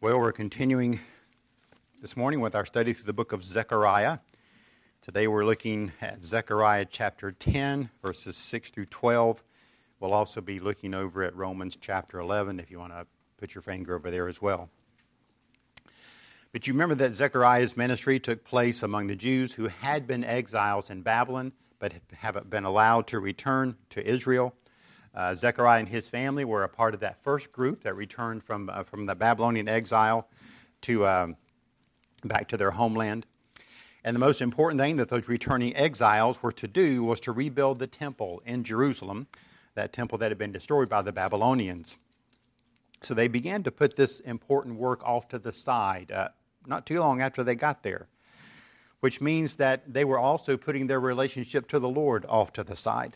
Well, we're continuing this morning with our study through the book of Zechariah. Today we're looking at Zechariah chapter 10, verses 6 through 12. We'll also be looking over at Romans chapter 11 if you want to put your finger over there as well. But you remember that Zechariah's ministry took place among the Jews who had been exiles in Babylon but haven't been allowed to return to Israel. Zechariah and his family were a part of that first group that returned from the Babylonian exile to back to their homeland. And the most important thing that those returning exiles were to do was to rebuild the temple in Jerusalem, that temple that had been destroyed by the Babylonians. So they began to put this important work off to the side, not too long after they got there, which means that they were also putting their relationship to the Lord off to the side.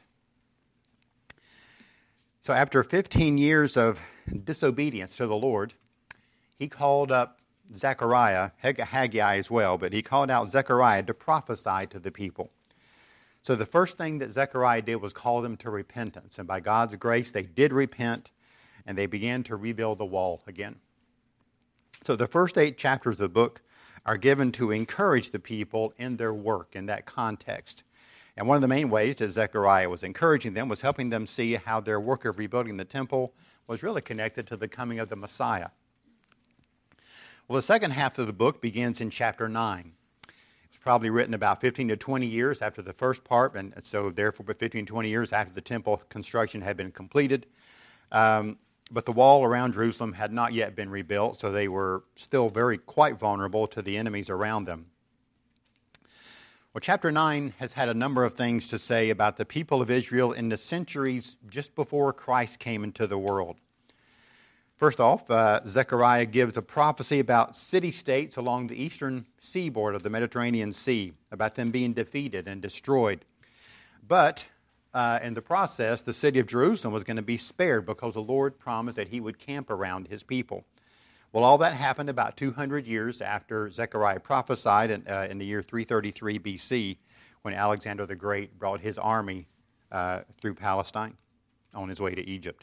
So after 15 years of disobedience to the Lord, he called up Zechariah, Haggai as well, but he called out Zechariah to prophesy to the people. So the first thing that Zechariah did was call them to repentance. And by God's grace, they did repent, and they began to rebuild the wall again. So the first 8 chapters of the book are given to encourage the people in their work in that context. And one of the main ways that Zechariah was encouraging them was helping them see how their work of rebuilding the temple was really connected to the coming of the Messiah. Well, the second half of the book begins in chapter 9. It was probably written about 15 to 20 years after the first part, and so therefore 15 to 20 years after the temple construction had been completed. But the wall around Jerusalem had not yet been rebuilt, so they were still quite vulnerable to the enemies around them. Well, chapter 9 has had a number of things to say about the people of Israel in the centuries just before Christ came into the world. First off, Zechariah gives a prophecy about city-states along the eastern seaboard of the Mediterranean Sea, about them being defeated and destroyed. But in the process, the city of Jerusalem was going to be spared because the Lord promised that he would camp around his people. Well, all that happened about 200 years after Zechariah prophesied in the year 333 BC when Alexander the Great brought his army through Palestine on his way to Egypt.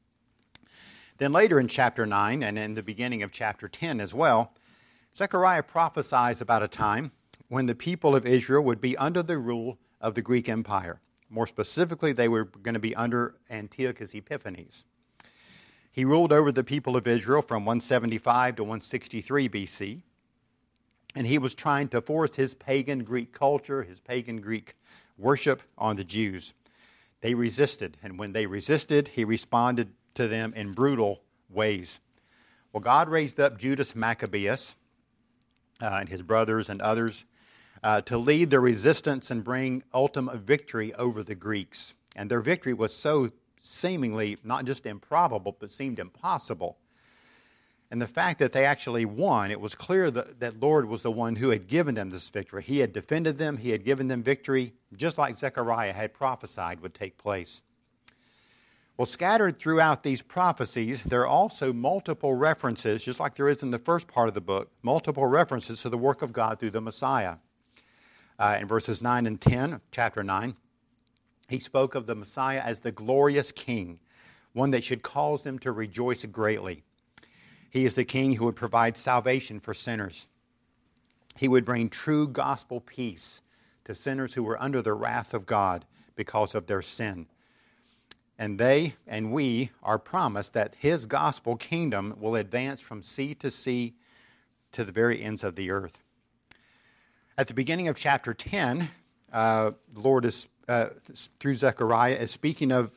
Then later in chapter 9 and in the beginning of chapter 10 as well, Zechariah prophesies about a time when the people of Israel would be under the rule of the Greek Empire. More specifically, they were going to be under Antiochus Epiphanes. He ruled over the people of Israel from 175 to 163 BC, and he was trying to force his pagan Greek culture, his pagan Greek worship on the Jews. They resisted, and when they resisted, he responded to them in brutal ways. Well, God raised up Judas Maccabeus and his brothers and others to lead the resistance and bring ultimate victory over the Greeks. And their victory was so seemingly not just improbable, but seemed impossible. And the fact that they actually won, it was clear that Lord was the one who had given them this victory. He had defended them, he had given them victory, just like Zechariah had prophesied would take place. Well, scattered throughout these prophecies, there are also multiple references, just like there is in the first part of the book, multiple references to the work of God through the Messiah. In verses 9 and 10 of chapter 9, he spoke of the Messiah as the glorious King, one that should cause them to rejoice greatly. He is the King who would provide salvation for sinners. He would bring true gospel peace to sinners who were under the wrath of God because of their sin. And they and we are promised that his gospel kingdom will advance from sea to sea to the very ends of the earth. At the beginning of chapter 10, the Lord is, through Zechariah, is speaking of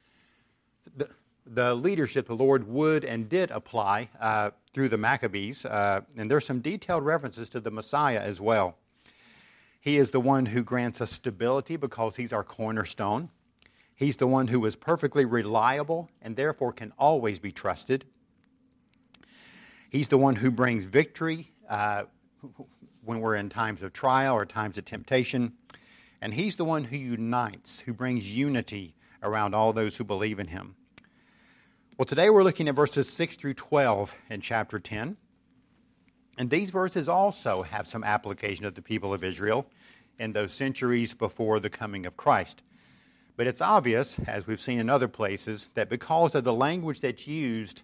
the leadership the Lord would and did apply through the Maccabees. And there's some detailed references to the Messiah as well. He is the one who grants us stability because he's our cornerstone. He's the one who is perfectly reliable and therefore can always be trusted. He's the one who brings victory when we're in times of trial or times of temptation. And he's the one who unites, who brings unity around all those who believe in him. Well, today we're looking at verses 6 through 12 in chapter 10. And these verses also have some application of the people of Israel in those centuries before the coming of Christ. But it's obvious, as we've seen in other places, that because of the language that's used,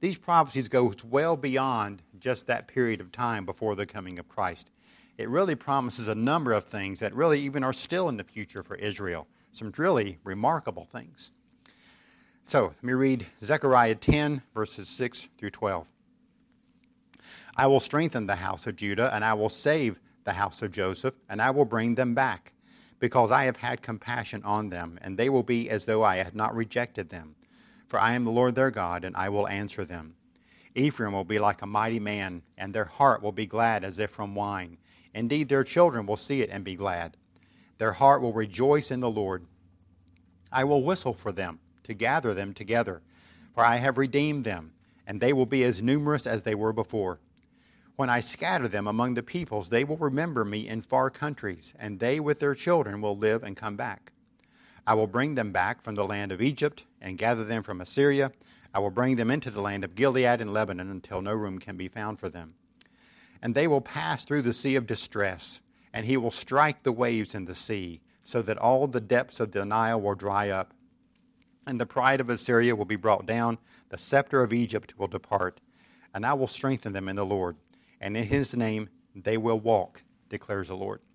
these prophecies go well beyond just that period of time before the coming of Christ. It really promises a number of things that really even are still in the future for Israel. Some really remarkable things. So, let me read Zechariah 10, verses 6 through 12. I will strengthen the house of Judah, and I will save the house of Joseph, and I will bring them back, because I have had compassion on them, and they will be as though I had not rejected them. For I am the Lord their God, and I will answer them. Ephraim will be like a mighty man, and their heart will be glad as if from wine. Indeed, their children will see it and be glad. Their heart will rejoice in the Lord. I will whistle for them, to gather them together, for I have redeemed them, and they will be as numerous as they were before. When I scatter them among the peoples, they will remember me in far countries, and they with their children will live and come back. I will bring them back from the land of Egypt and gather them from Assyria. I will bring them into the land of Gilead and Lebanon until no room can be found for them. And they will pass through the sea of distress, and he will strike the waves in the sea, so that all the depths of the Nile will dry up. And the pride of Assyria will be brought down, the scepter of Egypt will depart, and I will strengthen them in the Lord. And in his name they will walk, declares the Lord.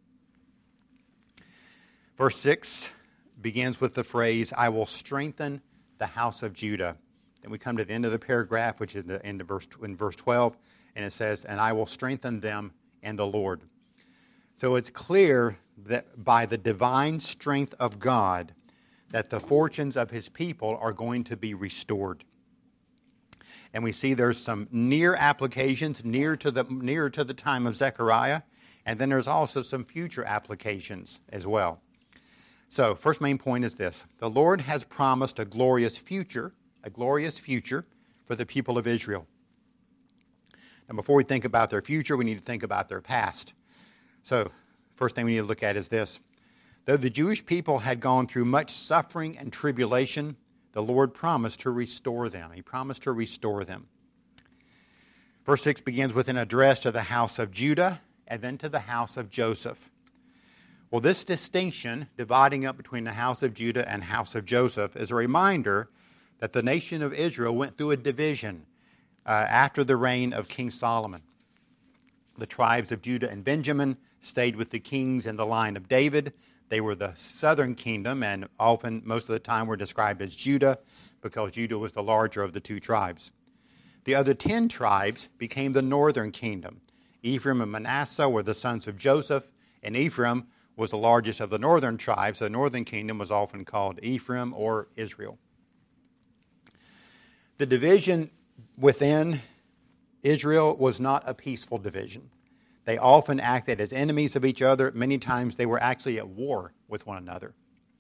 Verse 6 begins with the phrase, I will strengthen the house of Judah. Then we come to the end of the paragraph, which is the end of in verse 12, and it says, and I will strengthen them in the Lord. So it's clear that by the divine strength of God, that the fortunes of his people are going to be restored. And we see there's some near applications nearer to the time of Zechariah, and then there's also some future applications as well. So, first main point is this. The Lord has promised a glorious future for the people of Israel. And before we think about their future, we need to think about their past. So, first thing we need to look at is this. Though the Jewish people had gone through much suffering and tribulation, the Lord promised to restore them. He promised to restore them. Verse 6 begins with an address to the house of Judah and then to the house of Joseph. Well, this distinction, dividing up between the house of Judah and house of Joseph, is a reminder that the nation of Israel went through a division after the reign of King Solomon. The tribes of Judah and Benjamin stayed with the kings in the line of David. They were the southern kingdom, and often, most of the time, were described as Judah because Judah was the larger of the two tribes. The other 10 tribes became the northern kingdom. Ephraim and Manasseh were the sons of Joseph, and Ephraim was the largest of the northern tribes. The northern kingdom was often called Ephraim or Israel. The division within Israel was not a peaceful division. They often acted as enemies of each other. Many times they were actually at war with one another.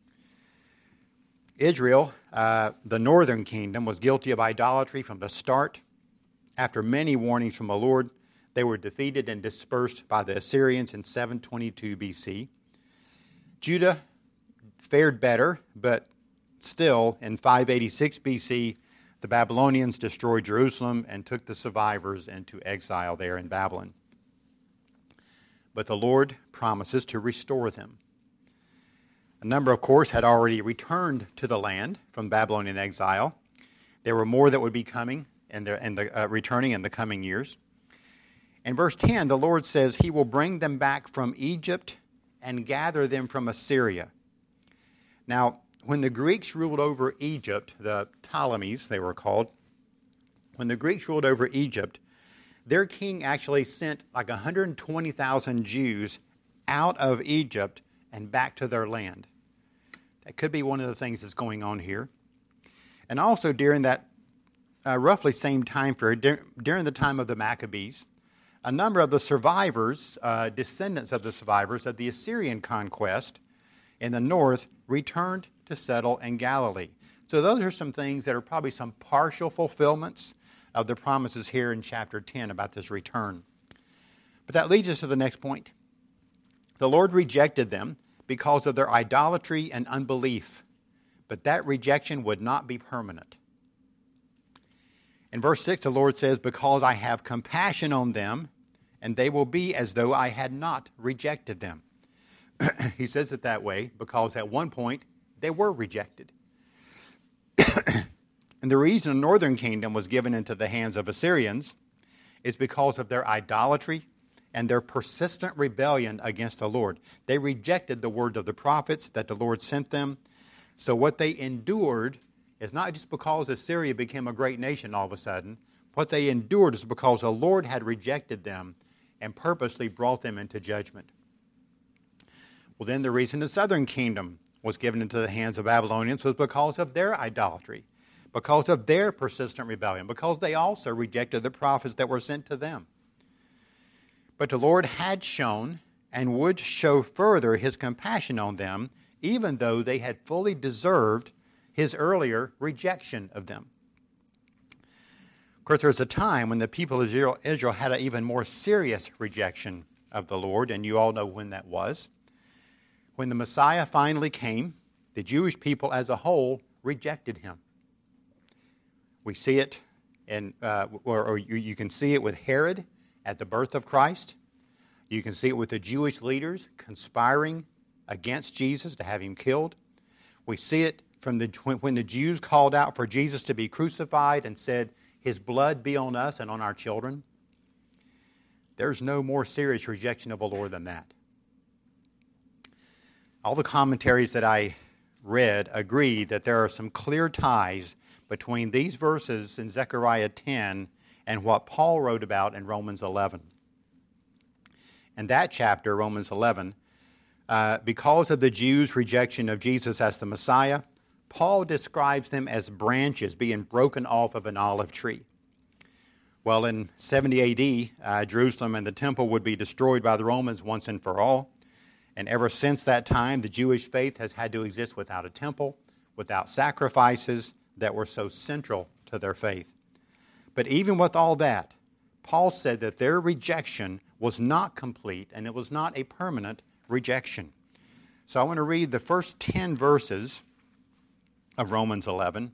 Israel, the northern kingdom, was guilty of idolatry from the start. After many warnings from the Lord, they were defeated and dispersed by the Assyrians in 722 BC. Judah fared better, but still, in 586 BC, the Babylonians destroyed Jerusalem and took the survivors into exile there in Babylon. But the Lord promises to restore them. A number, of course, had already returned to the land from Babylonian exile. There were more that would be coming and returning in the coming years. In verse 10, the Lord says he will bring them back from Egypt and gather them from Assyria. Now, when the Greeks ruled over Egypt, the Ptolemies they were called, when the Greeks ruled over Egypt, their king actually sent like 120,000 Jews out of Egypt and back to their land. That could be one of the things that's going on here. And also during that roughly same time period, during the time of the Maccabees, a number of the survivors, descendants of the survivors of the Assyrian conquest in the north, returned to settle in Galilee. So those are some things that are probably some partial fulfillments of the promises here in chapter 10 about this return. But that leads us to the next point. The Lord rejected them because of their idolatry and unbelief, but that rejection would not be permanent. In verse 6, the Lord says, because I have compassion on them, and they will be as though I had not rejected them. He says it that way because at one point they were rejected. And the reason the northern kingdom was given into the hands of Assyrians is because of their idolatry and their persistent rebellion against the Lord. They rejected the word of the prophets that the Lord sent them. So what they endured is not just because Assyria became a great nation all of a sudden. What they endured is because the Lord had rejected them and purposely brought them into judgment. Well, then the reason the southern kingdom was given into the hands of Babylonians was because of their idolatry, because of their persistent rebellion, because they also rejected the prophets that were sent to them. But the Lord had shown and would show further his compassion on them, even though they had fully deserved his earlier rejection of them. Of course, there was a time when the people of Israel had an even more serious rejection of the Lord, and you all know when that was. When the Messiah finally came, the Jewish people as a whole rejected him. We see it, you can see it with Herod at the birth of Christ. You can see it with the Jewish leaders conspiring against Jesus to have him killed. We see it from when the Jews called out for Jesus to be crucified and said, his blood be on us and on our children. There's no more serious rejection of the Lord than that. All the commentaries that I read agree that there are some clear ties between these verses in Zechariah 10 and what Paul wrote about in Romans 11. In that chapter, Romans 11, because of the Jews' rejection of Jesus as the Messiah, Paul describes them as branches being broken off of an olive tree. Well, in 70 AD, Jerusalem and the temple would be destroyed by the Romans once and for all. And ever since that time, the Jewish faith has had to exist without a temple, without sacrifices that were so central to their faith. But even with all that, Paul said that their rejection was not complete and it was not a permanent rejection. So I want to read the first 10 verses of Romans 11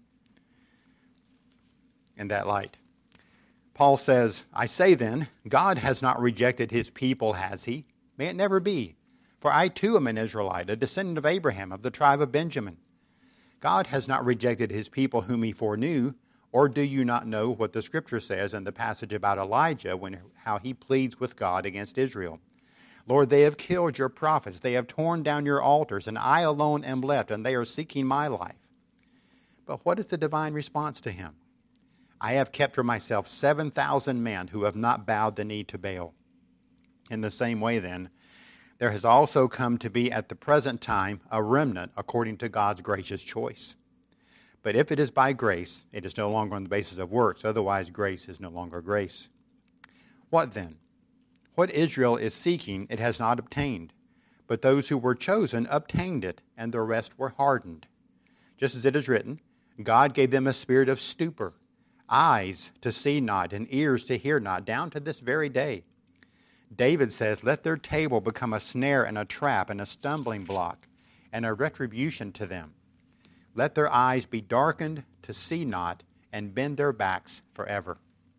in that light. Paul says, I say then, God has not rejected his people, has he? May it never be. For I too am an Israelite, a descendant of Abraham, of the tribe of Benjamin. God has not rejected his people whom he foreknew, or do you not know what the Scripture says in the passage about Elijah, how he pleads with God against Israel? Lord, they have killed your prophets, they have torn down your altars, and I alone am left, and they are seeking my life. But what is the divine response to him? I have kept for myself 7,000 men who have not bowed the knee to Baal. In the same way, then, there has also come to be at the present time a remnant according to God's gracious choice. But if it is by grace, it is no longer on the basis of works. Otherwise, grace is no longer grace. What then? What Israel is seeking, it has not obtained. But those who were chosen obtained it, and the rest were hardened. Just as it is written, God gave them a spirit of stupor, eyes to see not, and ears to hear not, down to this very day. David says, let their table become a snare and a trap and a stumbling block and a retribution to them. Let their eyes be darkened to see not and bend their backs forever.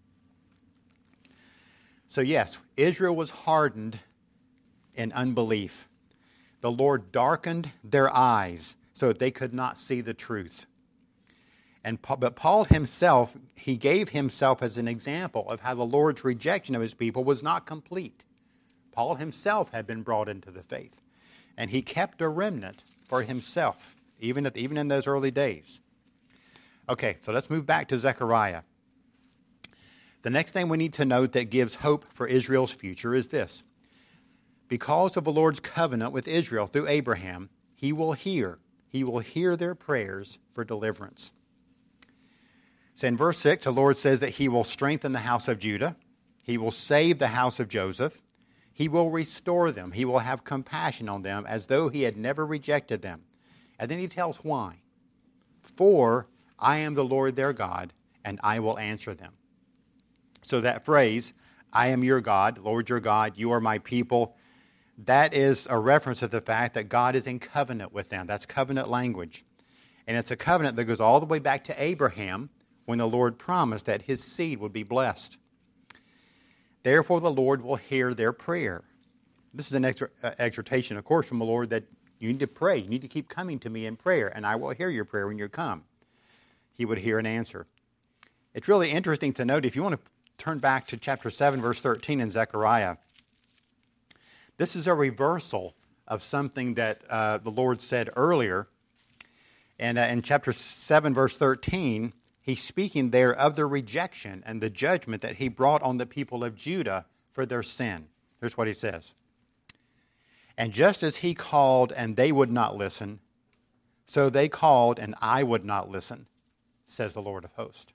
So yes, Israel was hardened in unbelief. The Lord darkened their eyes so that they could not see the truth. But Paul himself, he gave himself as an example of how the Lord's rejection of his people was not complete. Paul himself had been brought into the faith, and he kept a remnant for himself, even in those early days. Okay, so let's move back to Zechariah. The next thing we need to note that gives hope for Israel's future is this. Because of the Lord's covenant with Israel through Abraham, he will hear their prayers for deliverance. So in verse 6, the Lord says that he will strengthen the house of Judah. He will save the house of Joseph. He will restore them. He will have compassion on them as though he had never rejected them. And then he tells why. For I am the Lord their God, and I will answer them. So that phrase, I am your God, Lord your God, you are my people, that is a reference to the fact that God is in covenant with them. That's covenant language. And it's a covenant that goes all the way back to Abraham, when the Lord promised that his seed would be blessed. Therefore, the Lord will hear their prayer. This is an exhortation, of course, from the Lord that you need to pray. You need to keep coming to me in prayer, and I will hear your prayer when you come. he would hear and answer. It's really interesting to note, if you want to turn back to chapter 7, verse 13 in Zechariah, this is a reversal of something that the Lord said earlier. And in chapter 7, verse 13, he's speaking there of the rejection and the judgment that he brought on the people of Judah for their sin. Here's what he says. And just as he called and they would not listen, so they called and I would not listen, says the Lord of hosts.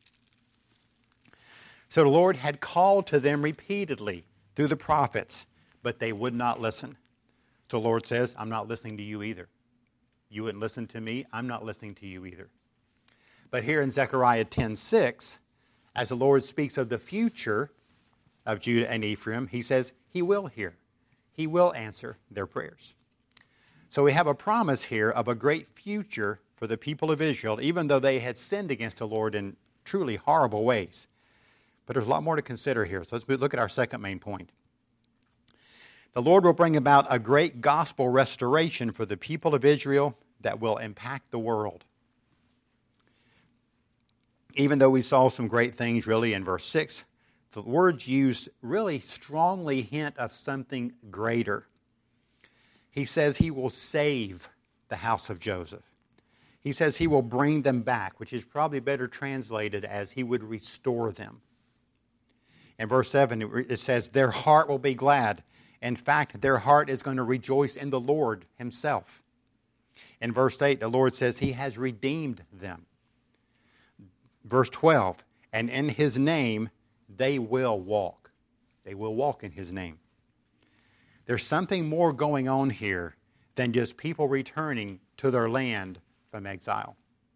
So the Lord had called to them repeatedly through the prophets, but they would not listen. So the Lord says, I'm not listening to you either. You wouldn't listen to me, I'm not listening to you either. But here in Zechariah 10:6, as the Lord speaks of the future of Judah and Ephraim, he says he will hear. He will answer their prayers. So we have a promise here of a great future for the people of Israel, even though they had sinned against the Lord in truly horrible ways. But there's a lot more to consider here. So let's look at our second main point. The Lord will bring about a great gospel restoration for the people of Israel that will impact the world. Even though we saw some great things really in verse 6, the words used really strongly hint of something greater. He says he will save the house of Joseph. He says he will bring them back, which is probably better translated as he would restore them. In verse 7, it says, their heart will be glad. In fact, their heart is going to rejoice in the Lord himself. In verse 8, the Lord says he has redeemed them. Verse 12, and in his name they will walk. They will walk in his name. There's something more going on here than just people returning to their land from exile.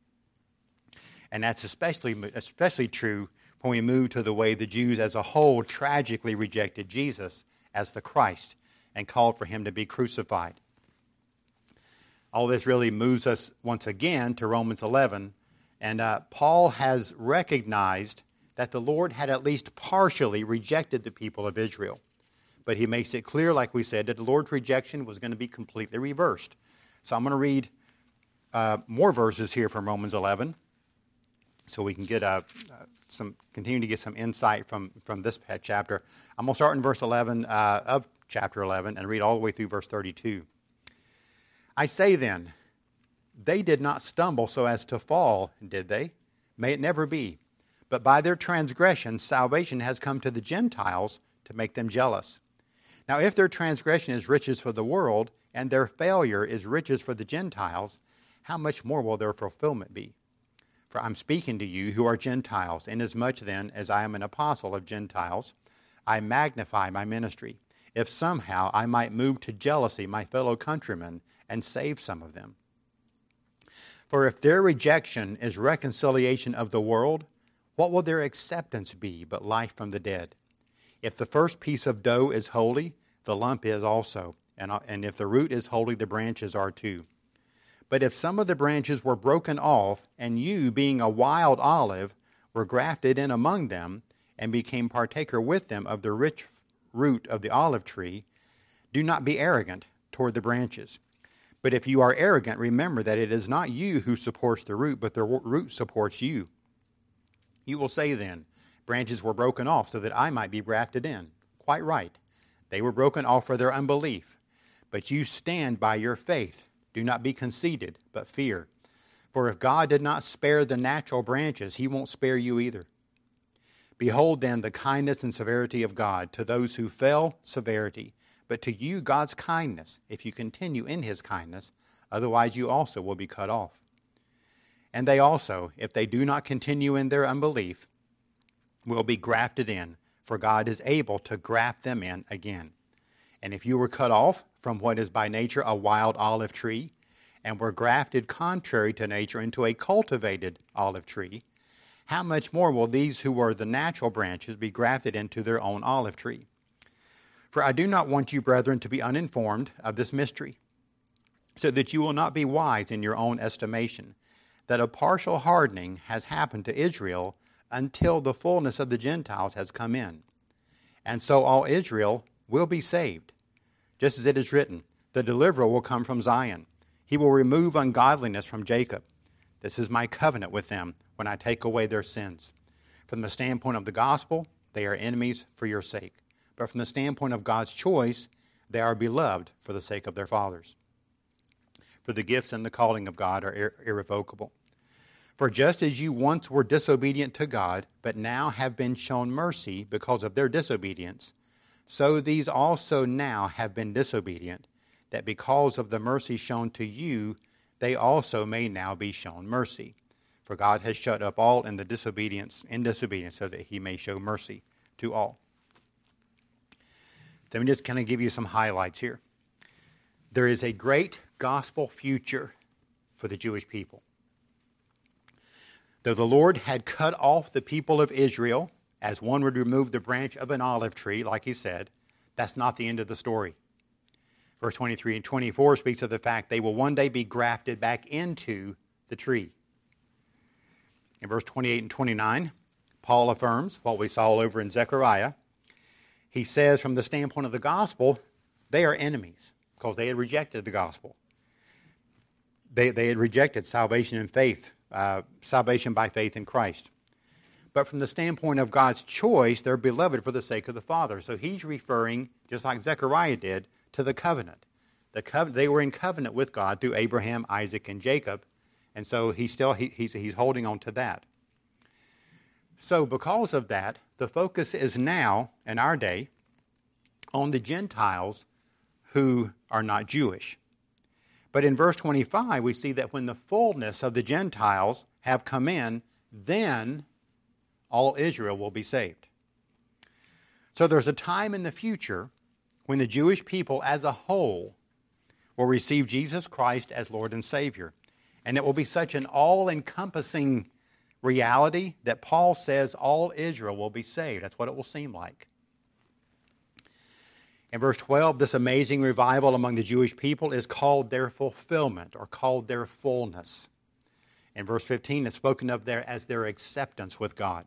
And that's especially true when we move to the way the Jews as a whole tragically rejected Jesus as the Christ and called for him to be crucified. All this really moves us once again to Romans 11, and Paul has recognized that the Lord had at least partially rejected the people of Israel. But he makes it clear, like we said, that the Lord's rejection was going to be completely reversed. So I'm going to read more verses here from Romans 11 so we can get continue to get some insight from this chapter. I'm going to start in verse 11 of chapter 11 and read all the way through verse 32. I say then, they did not stumble so as to fall, did they? May it never be. But by their transgression, salvation has come to the Gentiles to make them jealous. Now, if their transgression is riches for the world, and their failure is riches for the Gentiles, how much more will their fulfillment be? For I'm speaking to you who are Gentiles, inasmuch then as I am an apostle of Gentiles, I magnify my ministry, if somehow I might move to jealousy my fellow countrymen and save some of them. For if their rejection is reconciliation of the world, what will their acceptance be but life from the dead? If the first piece of dough is holy, the lump is also, and if the root is holy, the branches are too. But if some of the branches were broken off, and you, being a wild olive, were grafted in among them, and became partaker with them of the rich root of the olive tree, do not be arrogant toward the branches. But if you are arrogant, remember that it is not you who supports the root, but the root supports you. You will say then, branches were broken off so that I might be grafted in. Quite right. They were broken off for their unbelief. But you stand by your faith. Do not be conceited, but fear. For if God did not spare the natural branches, he won't spare you either. Behold then the kindness and severity of God. To those who fell, severity. But to you God's kindness, if you continue in his kindness. Otherwise you also will be cut off. And they also, if they do not continue in their unbelief, will be grafted in, for God is able to graft them in again. And if you were cut off from what is by nature a wild olive tree, and were grafted contrary to nature into a cultivated olive tree, how much more will these who were the natural branches be grafted into their own olive tree? For I do not want you, brethren, to be uninformed of this mystery, so that you will not be wise in your own estimation, that a partial hardening has happened to Israel until the fullness of the Gentiles has come in. And so all Israel will be saved. Just as it is written, the deliverer will come from Zion. He will remove ungodliness from Jacob. This is my covenant with them when I take away their sins. From the standpoint of the gospel, they are enemies for your sake. But from the standpoint of God's choice, they are beloved for the sake of their fathers. For the gifts and the calling of God are irrevocable. For just as you once were disobedient to God, but now have been shown mercy because of their disobedience, so these also now have been disobedient, that because of the mercy shown to you, they also may now be shown mercy. For God has shut up all in disobedience, so that he may show mercy to all. Let me just kind of give you some highlights here. There is a great gospel future for the Jewish people. Though the Lord had cut off the people of Israel, as one would remove the branch of an olive tree, like he said, that's not the end of the story. Verse 23 and 24 speaks of the fact they will one day be grafted back into the tree. In verse 28 and 29, Paul affirms what we saw over in Zechariah. He says from the standpoint of the gospel, they are enemies because they had rejected the gospel. They had rejected salvation and faith, salvation by faith in Christ. But from the standpoint of God's choice, they're beloved for the sake of the Father. So he's referring, just like Zechariah did, to the covenant. They were in covenant with God through Abraham, Isaac, and Jacob. And so he's holding on to that. So because of that, the focus is now, in our day, on the Gentiles who are not Jewish. But in verse 25, we see that when the fullness of the Gentiles have come in, then all Israel will be saved. So there's a time in the future when the Jewish people as a whole will receive Jesus Christ as Lord and Savior. And it will be such an all-encompassing reality that Paul says all Israel will be saved. That's what it will seem like. In verse 12, this amazing revival among the Jewish people is called their fulfillment or called their fullness. In verse 15, it's spoken of there as their acceptance with God.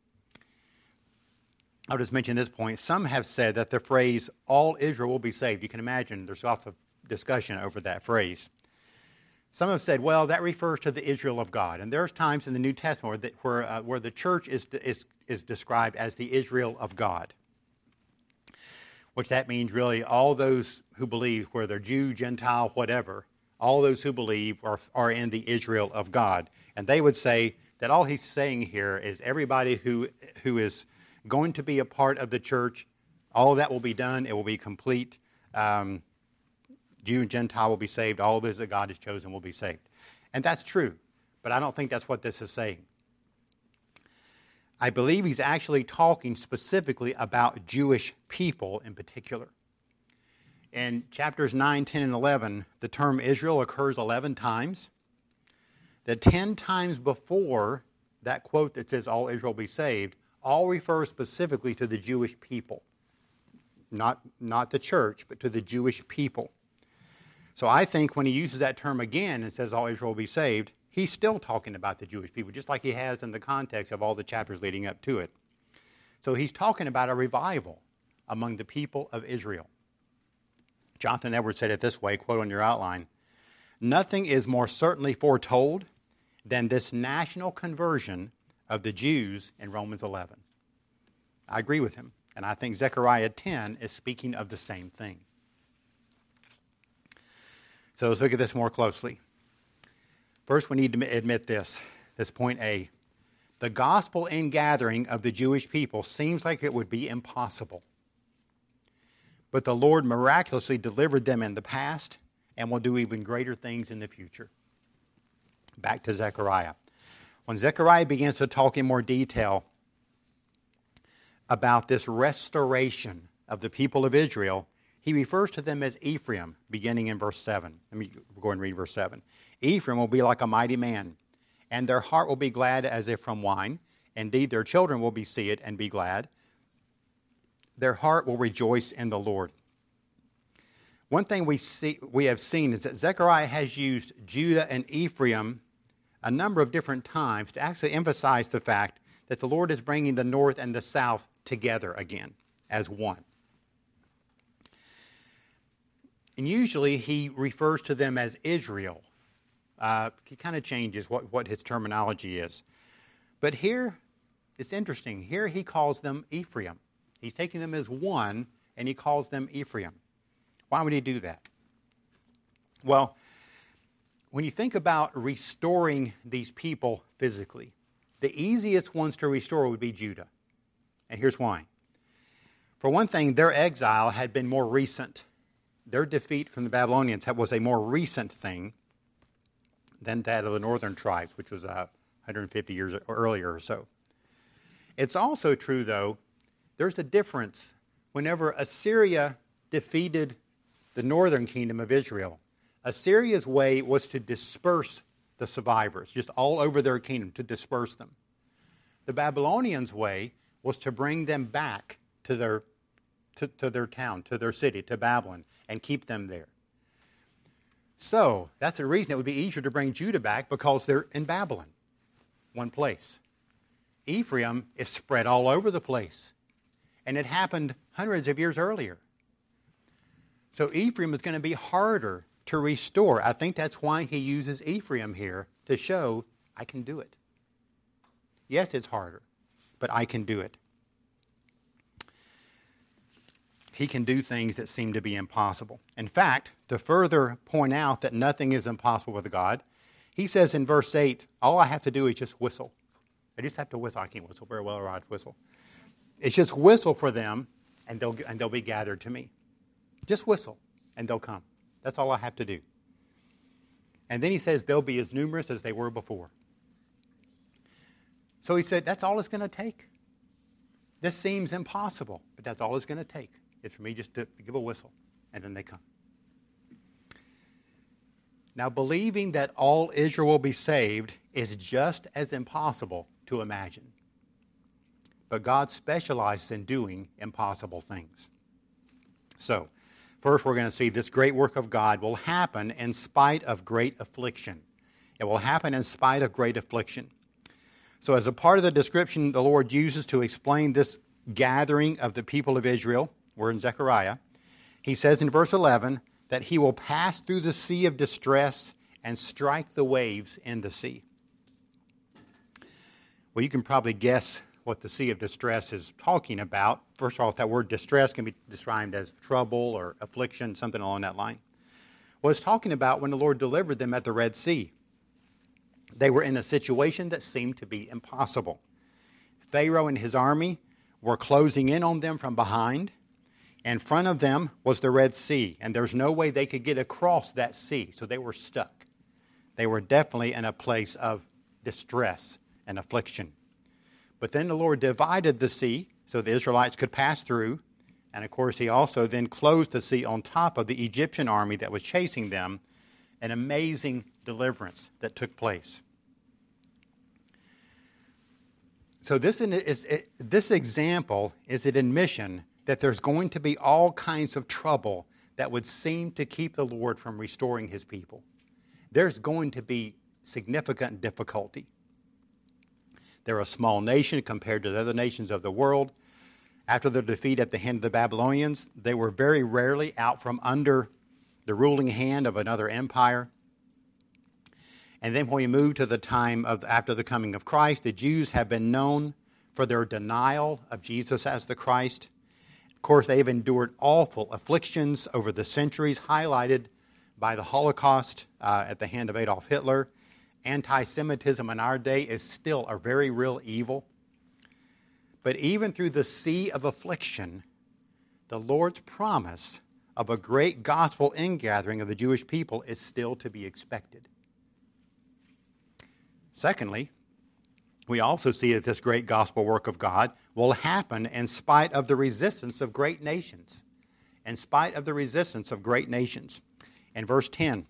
I'll just mention this point. Some have said that the phrase, all Israel will be saved. You can imagine there's lots of discussion over that phrase. Some have said, well, that refers to the Israel of God. And there's times in the New Testament where the church is described as the Israel of God. Which that means really all those who believe, whether they're Jew, Gentile, whatever, all those who believe are in the Israel of God. And they would say that all he's saying here is everybody who is going to be a part of the church, all of that will be done, it will be complete. Jew and Gentile will be saved. All those that God has chosen will be saved. And that's true, but I don't think that's what this is saying. I believe he's actually talking specifically about Jewish people in particular. In chapters 9, 10, and 11, the term Israel occurs 11 times. The 10 times before that quote that says, all Israel be saved, all refer specifically to the Jewish people. Not the church, but to the Jewish people. So I think when he uses that term again and says all Israel will be saved, he's still talking about the Jewish people, just like he has in the context of all the chapters leading up to it. So he's talking about a revival among the people of Israel. Jonathan Edwards said it this way, quote on your outline, nothing is more certainly foretold than this national conversion of the Jews in Romans 11. I agree with him, and I think Zechariah 10 is speaking of the same thing. So let's look at this more closely. First, we need to admit this point A. The gospel ingathering of the Jewish people seems like it would be impossible. But the Lord miraculously delivered them in the past and will do even greater things in the future. Back to Zechariah. When Zechariah begins to talk in more detail about this restoration of the people of Israel, he refers to them as Ephraim, beginning in verse 7. Let me go and read verse 7. Ephraim will be like a mighty man, and their heart will be glad as if from wine. Indeed, their children will see it and be glad. Their heart will rejoice in the Lord. One thing we have seen is that Zechariah has used Judah and Ephraim a number of different times to actually emphasize the fact that the Lord is bringing the north and the south together again as one. And usually he refers to them as Israel He kind of changes what his terminology is. But here, it's interesting. Here he calls them Ephraim. He's taking them as one, and he calls them Ephraim. Why would he do that? Well, when you think about restoring these people physically, the easiest ones to restore would be Judah. And here's why. For one thing, their exile had been more recent. Their defeat from the Babylonians was a more recent thing than that of the northern tribes, which was 150 years earlier or so. It's also true, though, there's a difference. Whenever Assyria defeated the northern kingdom of Israel, Assyria's way was to disperse the survivors, just all over their kingdom, to disperse them. The Babylonians' way was to bring them back to their town, to their city, to Babylon, and keep them there. So that's the reason it would be easier to bring Judah back, because they're in Babylon, one place. Ephraim is spread all over the place, and it happened hundreds of years earlier. So Ephraim is going to be harder to restore. I think that's why he uses Ephraim here, to show, I can do it. Yes, it's harder, but I can do it. He can do things that seem to be impossible. In fact, to further point out that nothing is impossible with God, he says in verse 8, all I have to do is just whistle. I just have to whistle. I can't whistle very well, or I'd whistle. It's just whistle for them, and they'll be gathered to me. Just whistle, and they'll come. That's all I have to do. And then he says they'll be as numerous as they were before. So he said, that's all it's going to take. This seems impossible, but that's all it's going to take. It's for me just to give a whistle, and then they come. Now, believing that all Israel will be saved is just as impossible to imagine. But God specializes in doing impossible things. So, first we're going to see this great work of God will happen in spite of great affliction. It will happen in spite of great affliction. So as a part of the description the Lord uses to explain this gathering of the people of Israel, we're in Zechariah, he says in verse 11 that he will pass through the sea of distress and strike the waves in the sea. Well, you can probably guess what the sea of distress is talking about. First of all, that word distress can be described as trouble or affliction, something along that line. Well, it's talking about when the Lord delivered them at the Red Sea. They were in a situation that seemed to be impossible. Pharaoh and his army were closing in on them from behind. In front of them was the Red Sea, and there's no way they could get across that sea, so they were stuck. They were definitely in a place of distress and affliction. But then the Lord divided the sea so the Israelites could pass through, and of course he also then closed the sea on top of the Egyptian army that was chasing them, an amazing deliverance that took place. So this example is an admission that there's going to be all kinds of trouble that would seem to keep the Lord from restoring his people. There's going to be significant difficulty. They're a small nation compared to the other nations of the world. After their defeat at the hand of the Babylonians, they were very rarely out from under the ruling hand of another empire. And then when we move to the time of after the coming of Christ, the Jews have been known for their denial of Jesus as the Christ. Of course, they have endured awful afflictions over the centuries, highlighted by the Holocaust at the hand of Adolf Hitler. Anti-Semitism in our day is still a very real evil. But even through the sea of affliction, the Lord's promise of a great gospel ingathering of the Jewish people is still to be expected. Secondly, we also see that this great gospel work of God will happen in spite of the resistance of great nations. In spite of the resistance of great nations. In verse 10,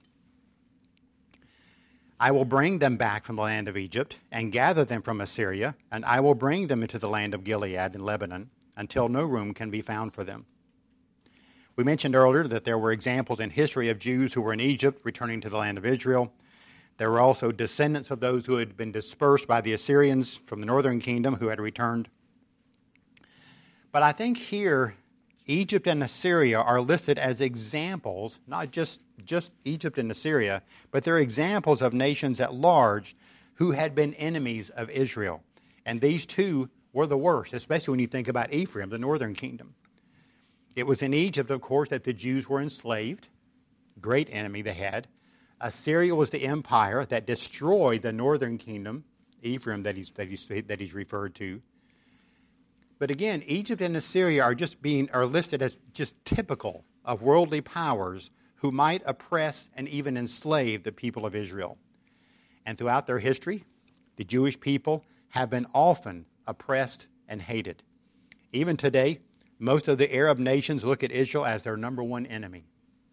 I will bring them back from the land of Egypt and gather them from Assyria, and I will bring them into the land of Gilead and Lebanon until no room can be found for them. We mentioned earlier that there were examples in history of Jews who were in Egypt returning to the land of Israel. There were also descendants of those who had been dispersed by the Assyrians from the northern kingdom who had returned. But I think here, Egypt and Assyria are listed as examples, not just Egypt and Assyria, but they're examples of nations at large who had been enemies of Israel. And these two were the worst, especially when you think about Ephraim, the northern kingdom. It was in Egypt, of course, that the Jews were enslaved. Great enemy they had. Assyria was the empire that destroyed the northern kingdom, Ephraim that he's referred to. But again, Egypt and Assyria are listed as just typical of worldly powers who might oppress and even enslave the people of Israel. And throughout their history, the Jewish people have been often oppressed and hated. Even today, most of the Arab nations look at Israel as their number one enemy.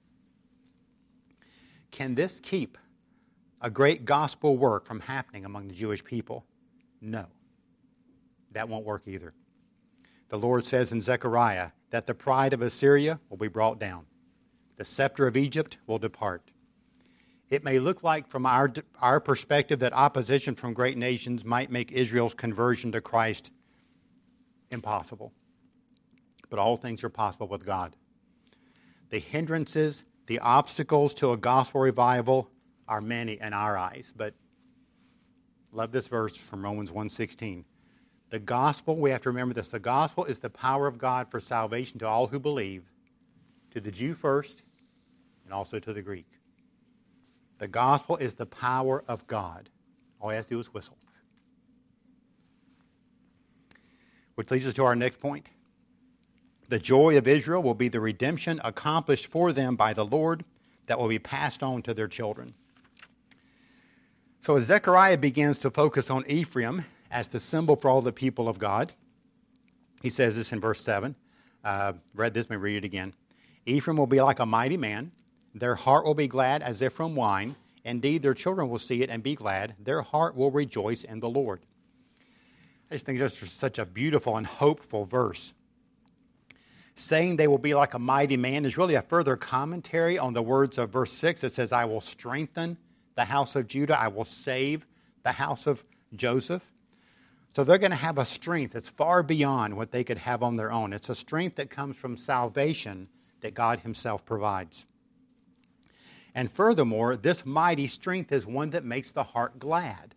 Can this keep a great gospel work from happening among the Jewish people? No. That won't work either. The Lord says in Zechariah that the pride of Assyria will be brought down. The scepter of Egypt will depart. It may look like from our perspective that opposition from great nations might make Israel's conversion to Christ impossible. But all things are possible with God. The hindrances, the obstacles to a gospel revival are many in our eyes. But love this verse from Romans 1:16. The gospel, we have to remember this, the gospel is the power of God for salvation to all who believe, to the Jew first, and also to the Greek. The gospel is the power of God. All he has to do is whistle. Which leads us to our next point. The joy of Israel will be the redemption accomplished for them by the Lord that will be passed on to their children. So as Zechariah begins to focus on Ephraim as the symbol for all the people of God, he says this in verse 7. Read this, let me read it again. Ephraim will be like a mighty man. Their heart will be glad as if from wine. Indeed, their children will see it and be glad. Their heart will rejoice in the Lord. I just think this is such a beautiful and hopeful verse. Saying they will be like a mighty man is really a further commentary on the words of verse 6 that says, I will strengthen the house of Judah. I will save the house of Joseph. So they're going to have a strength that's far beyond what they could have on their own. It's a strength that comes from salvation that God himself provides. And furthermore, this mighty strength is one that makes the heart glad.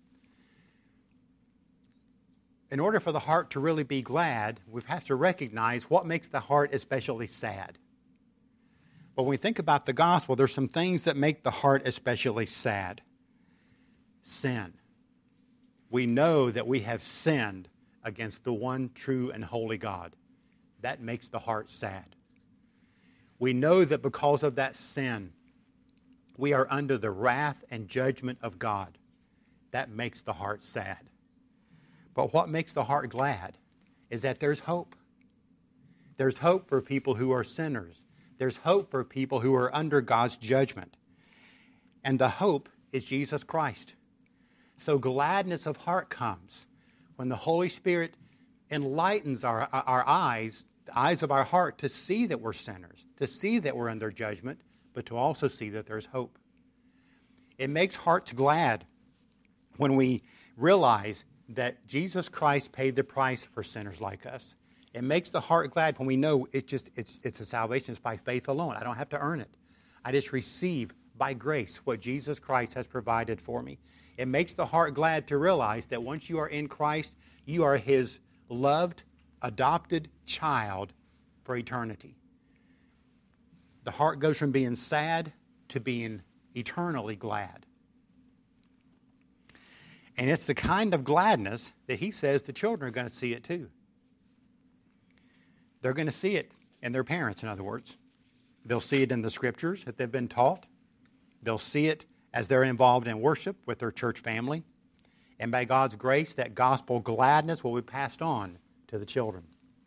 In order for the heart to really be glad, we have to recognize what makes the heart especially sad. But when we think about the gospel, there's some things that make the heart especially sad. Sin. We know that we have sinned against the one true and holy God. That makes the heart sad. We know that because of that sin, we are under the wrath and judgment of God. That makes the heart sad. But what makes the heart glad is that there's hope. There's hope for people who are sinners. There's hope for people who are under God's judgment. And the hope is Jesus Christ. So gladness of heart comes when the Holy Spirit enlightens our eyes, the eyes of our heart, to see that we're sinners, to see that we're under judgment, but to also see that there's hope. It makes hearts glad when we realize that Jesus Christ paid the price for sinners like us. It makes the heart glad when we know it's a salvation. It's by faith alone. I don't have to earn it. I just receive by grace what Jesus Christ has provided for me. It makes the heart glad to realize that once you are in Christ, you are his loved, adopted child for eternity. The heart goes from being sad to being eternally glad. And it's the kind of gladness that he says the children are going to see it too. They're going to see it in their parents, in other words. They'll see it in the scriptures that they've been taught. They'll see it as they're involved in worship with their church family. And by God's grace, that gospel gladness will be passed on to the children.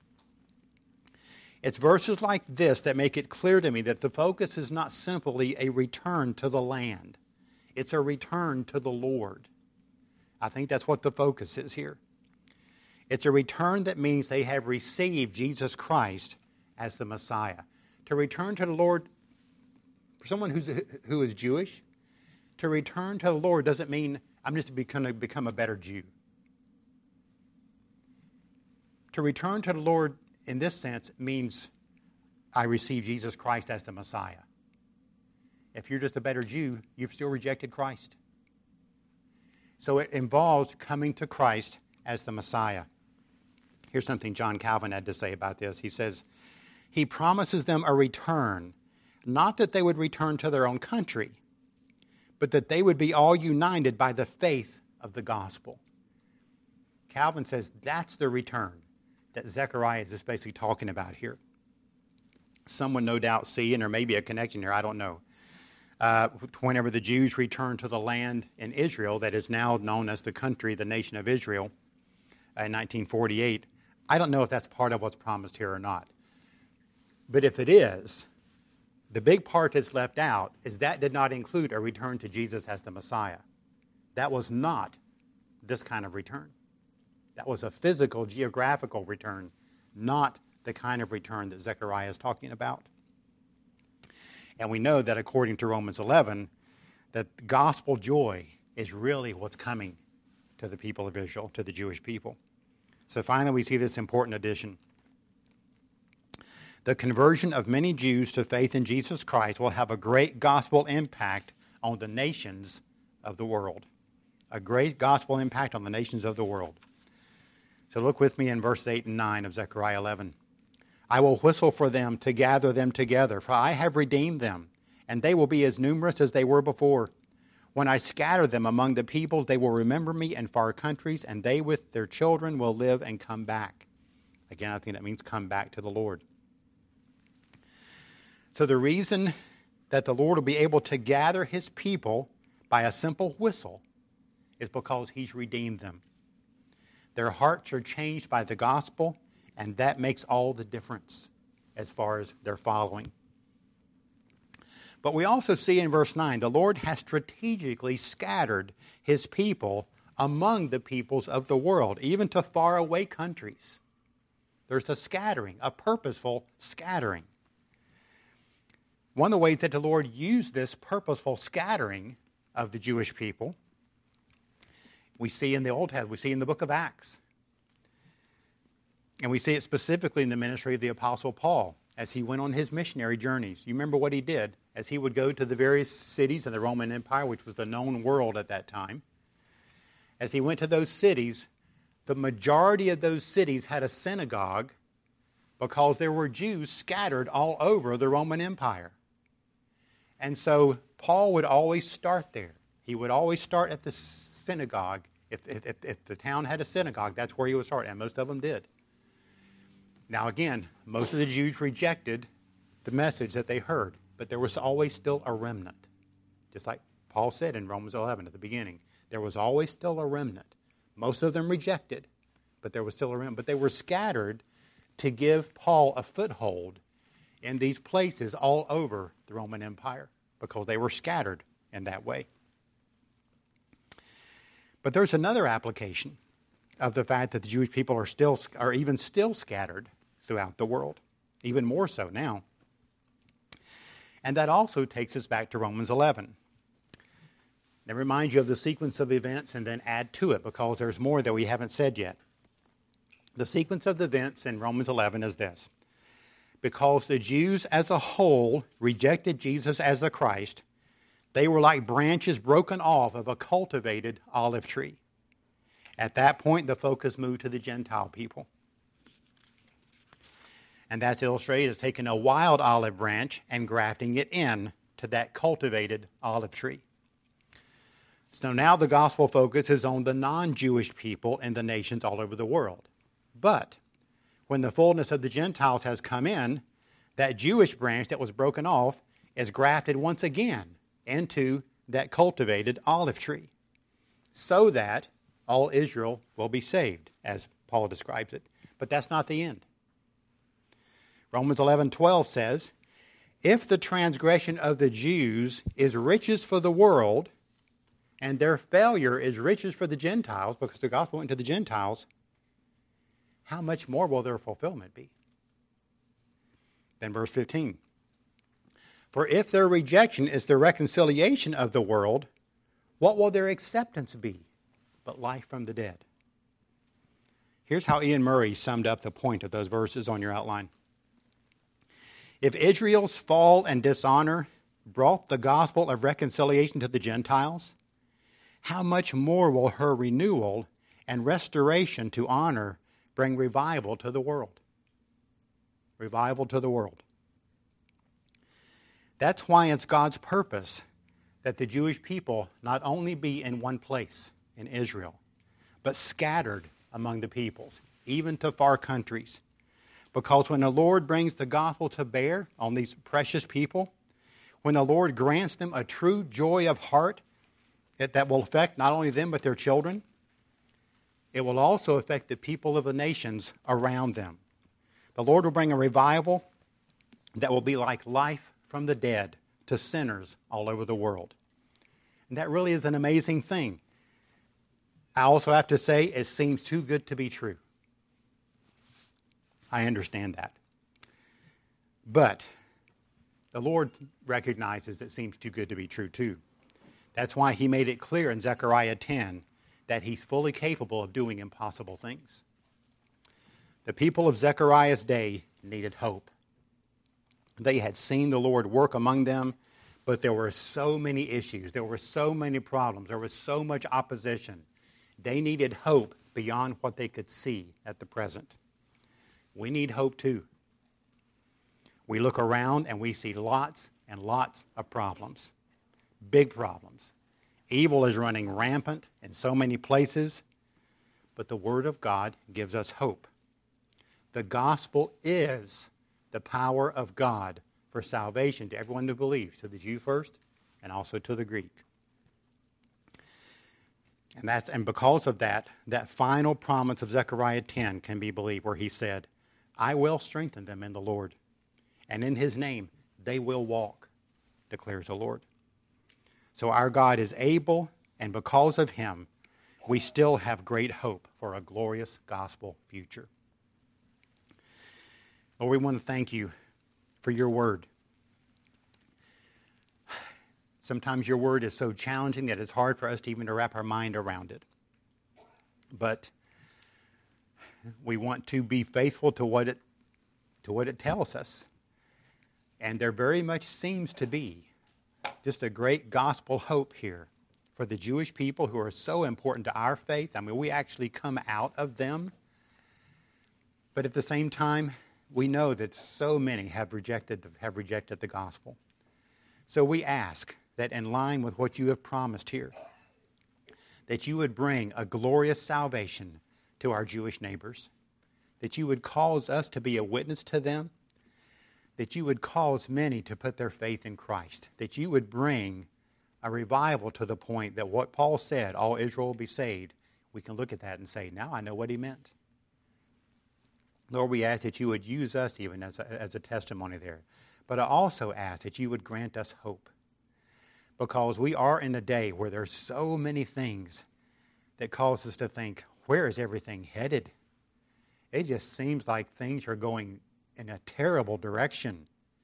It's verses like this that make it clear to me that the focus is not simply a return to the land. It's a return to the Lord. I think that's what the focus is here. It's a return that means they have received Jesus Christ as the Messiah. To return to the Lord, for someone who is Jewish, to return to the Lord doesn't mean I'm just going to become a better Jew. To return to the Lord in this sense means I receive Jesus Christ as the Messiah. If you're just a better Jew, you've still rejected Christ. So it involves coming to Christ as the Messiah. Here's something John Calvin had to say about this. He says, he promises them a return, not that they would return to their own country, but that they would be all united by the faith of the gospel. Calvin says that's the return that Zechariah is basically talking about here. Some would no doubt see, and there may be a connection here, I don't know. Whenever the Jews returned to the land in Israel that is now known as the country, the nation of Israel, in 1948, I don't know if that's part of what's promised here or not. But if it is, the big part that's left out is that did not include a return to Jesus as the Messiah. That was not this kind of return. That was a physical, geographical return, not the kind of return that Zechariah is talking about. And we know that according to Romans 11, that gospel joy is really what's coming to the people of Israel, to the Jewish people. So finally, we see this important addition. The conversion of many Jews to faith in Jesus Christ will have a great gospel impact on the nations of the world. A great gospel impact on the nations of the world. So look with me in verse 8 and 9 of Zechariah 11. I will whistle for them to gather them together, for I have redeemed them, and they will be as numerous as they were before. When I scatter them among the peoples, they will remember me in far countries, and they with their children will live and come back. Again, I think that means come back to the Lord. So the reason that the Lord will be able to gather his people by a simple whistle is because he's redeemed them. Their hearts are changed by the gospel, and that makes all the difference as far as their following. But we also see in verse 9, the Lord has strategically scattered his people among the peoples of the world, even to faraway countries. There's a scattering, a purposeful scattering. One of the ways that the Lord used this purposeful scattering of the Jewish people, we see in the Old Testament, we see in the book of Acts. And we see it specifically in the ministry of the Apostle Paul as he went on his missionary journeys. You remember what he did as he would go to the various cities in the Roman Empire, which was the known world at that time. As he went to those cities, the majority of those cities had a synagogue because there were Jews scattered all over the Roman Empire. And so Paul would always start there. He would always start at the synagogue. If the town had a synagogue, that's where he would start, and most of them did. Now again, most of the Jews rejected the message that they heard, but there was always still a remnant. Just like Paul said in Romans 11 at the beginning, there was always still a remnant. Most of them rejected, but there was still a remnant. But they were scattered to give Paul a foothold in these places all over the Roman Empire because they were scattered in that way. But there's another application of the fact that the Jewish people are even still scattered throughout the world, even more so now. And that also takes us back to Romans 11. Now remind you of the sequence of events and then add to it because there's more that we haven't said yet. The sequence of the events in Romans 11 is this. Because the Jews as a whole rejected Jesus as the Christ, they were like branches broken off of a cultivated olive tree. At that point, the focus moved to the Gentile people. And that's illustrated as taking a wild olive branch and grafting it in to that cultivated olive tree. So now the gospel focus is on the non-Jewish people in the nations all over the world. But when the fullness of the Gentiles has come in, that Jewish branch that was broken off is grafted once again into that cultivated olive tree so that all Israel will be saved, as Paul describes it. But that's not the end. Romans 11:12 says, if the transgression of the Jews is riches for the world, and their failure is riches for the Gentiles, because the gospel went to the Gentiles, how much more will their fulfillment be? Then verse 15. For if their rejection is the reconciliation of the world, what will their acceptance be but life from the dead? Here's how Ian Murray summed up the point of those verses on your outline. If Israel's fall and dishonor brought the gospel of reconciliation to the Gentiles, how much more will her renewal and restoration to honor bring revival to the world? Revival to the world. That's why it's God's purpose that the Jewish people not only be in one place in Israel, but scattered among the peoples, even to far countries. Because when the Lord brings the gospel to bear on these precious people, when the Lord grants them a true joy of heart that will affect not only them but their children, it will also affect the people of the nations around them. The Lord will bring a revival that will be like life from the dead to sinners all over the world. And that really is an amazing thing. I also have to say, it seems too good to be true. I understand that. But the Lord recognizes it seems too good to be true too. That's why He made it clear in Zechariah 10 that He's fully capable of doing impossible things. The people of Zechariah's day needed hope. They had seen the Lord work among them, but there were so many issues. There were so many problems. There was so much opposition. They needed hope beyond what they could see at the present. We need hope too. We look around and we see lots and lots of problems. Big problems. Evil is running rampant in so many places, but the Word of God gives us hope. The gospel is the power of God for salvation to everyone who believes, to the Jew first and also to the Greek. And because of that final promise of Zechariah 10 can be believed, where he said, I will strengthen them in the Lord, and in His name they will walk, declares the Lord. So our God is able, and because of Him, we still have great hope for a glorious gospel future. Lord, we want to thank You for Your word. Sometimes Your word is so challenging that it's hard for us to even to wrap our mind around it. But we want to be faithful to what it tells us. And there very much seems to be just a great gospel hope here for the Jewish people who are so important to our faith. I mean, we actually come out of them. But at the same time, we know that so many have rejected the gospel. So we ask that in line with what You have promised here, that You would bring a glorious salvation to our Jewish neighbors, that You would cause us to be a witness to them, that You would cause many to put their faith in Christ, that You would bring a revival to the point that what Paul said, all Israel will be saved, we can look at that and say, now I know what he meant. Lord, we ask that You would use us even as a testimony there. But I also ask that You would grant us hope, because we are in a day where there's so many things that cause us to think, where is everything headed? It just seems like things are going in a terrible direction.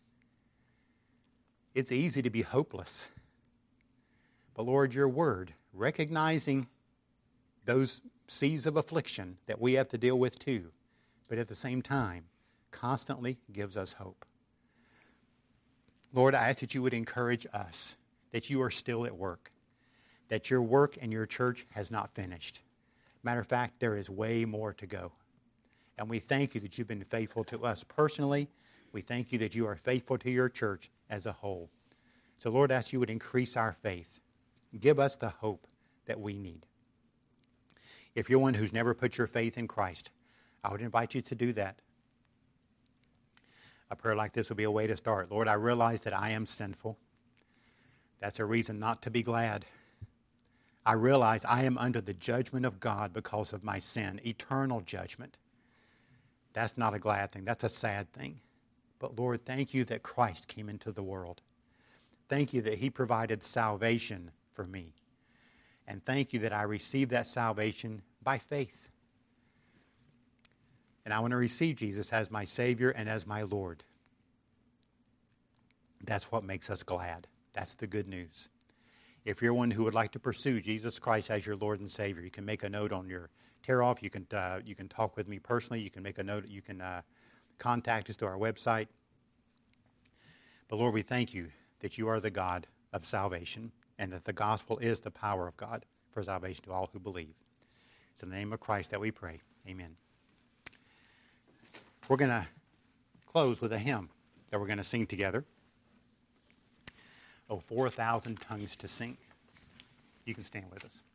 It's easy to be hopeless. But Lord, Your word, recognizing those seas of affliction that we have to deal with too, but at the same time, constantly gives us hope. Lord, I ask that You would encourage us, that You are still at work, that Your work in Your church has not finished. Matter of fact, there is way more to go. And we thank You that You've been faithful to us personally. We thank You that You are faithful to Your church as a whole. So Lord, I ask You would increase our faith. Give us the hope that we need. If you're one who's never put your faith in Christ, I would invite you to do that. A prayer like this would be a way to start. Lord, I realize that I am sinful. That's a reason not to be glad. I realize I am under the judgment of God because of my sin, eternal judgment. That's not a glad thing. That's a sad thing. But Lord, thank You that Christ came into the world. Thank You that He provided salvation for me. And thank You that I received that salvation by faith. And I want to receive Jesus as my Savior and as my Lord. That's what makes us glad. That's the good news. If you're one who would like to pursue Jesus Christ as your Lord and Savior, you can make a note on your tear-off. You can talk with me personally. You can make a note. You can contact us through our website. But Lord, we thank you that you are the God of salvation and that the gospel is the power of God for salvation to all who believe. It's in the name of Christ that we pray. Amen. We're going to close with a hymn that we're going to sing together. Oh, 4,000 tongues to sing. You can stand with us.